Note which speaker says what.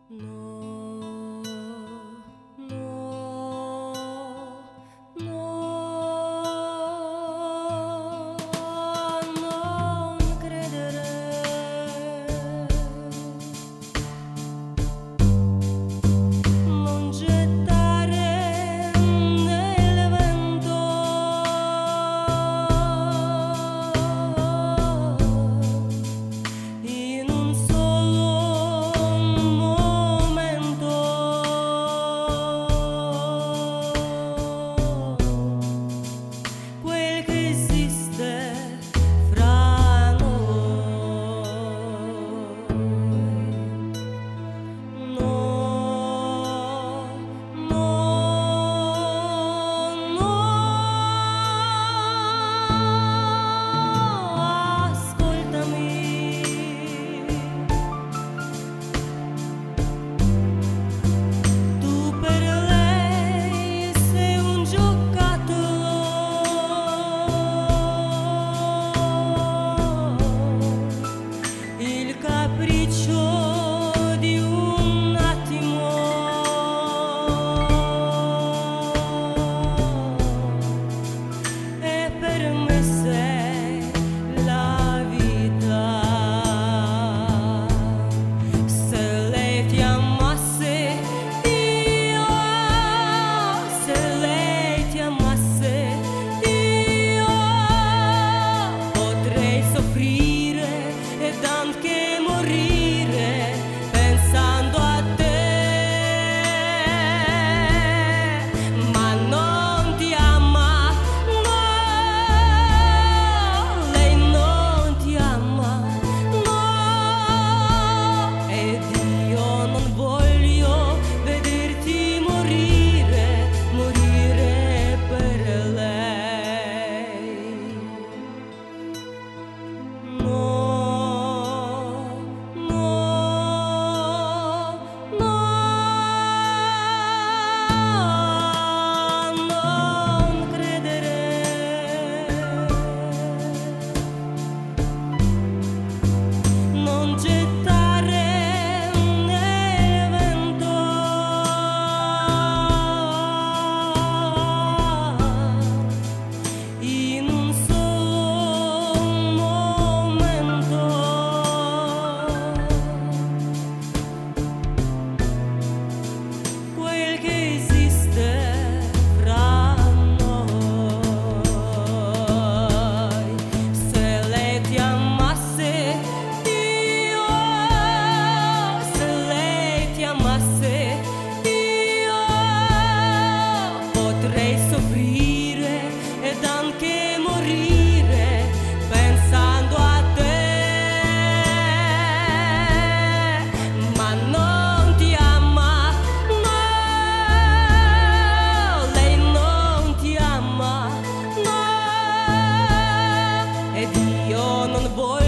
Speaker 1: No, no, no, non credere. Non gettare nel vento in un solo momento quel che esiste fra noi. No, no, no, ascoltami. Tu per lei sei un giocattolo, il capriccio di un attimo, e per me sei la vita. Se lei ti amasse, io, se lei ti amasse, io potrei soffrire ed anche morire pensando a te, ma non ti ama, no, lei non ti ama, no, ed io non voglio vederti morire, morire per lei. No, no, no, non credere. Non gettare nel vento in un solo momento quel che esiste fra noi. Se lei ti amasse, io, se lei ti amasse, io potrei soffrire ed anche morire pensando a te, ma non ti ama, no, lei non ti ama, no, ed io non voglio